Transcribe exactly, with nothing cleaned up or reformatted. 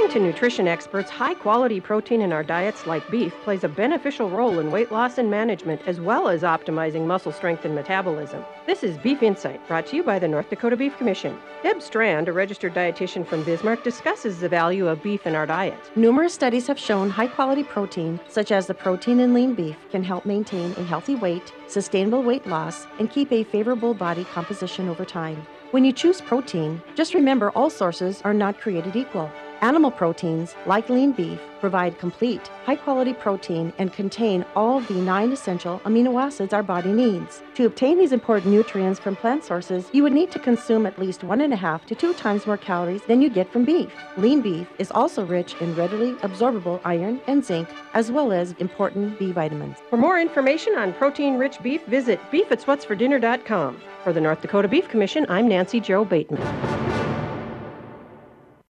According to nutrition experts, high-quality protein in our diets like beef plays a beneficial role in weight loss and management, as well as optimizing muscle strength and metabolism. This is Beef Insight, brought to you by the North Dakota Beef Commission. Deb Strand, a registered dietitian from Bismarck, discusses the value of beef in our diet. Numerous studies have shown high-quality protein, such as the protein in lean beef, can help maintain a healthy weight, sustainable weight loss, and keep a favorable body composition over time. When you choose protein, just remember all sources are not created equal. Animal proteins, like lean beef, provide complete, high-quality protein and contain all of the nine essential amino acids our body needs. To obtain these important nutrients from plant sources, you would need to consume at least one and a half to two times more calories than you get from beef. Lean beef is also rich in readily absorbable iron and zinc, as well as important B vitamins. For more information on protein-rich beef, visit beef it's what's for dinner dot com. For the North Dakota Beef Commission, I'm Nancy Jo Bateman.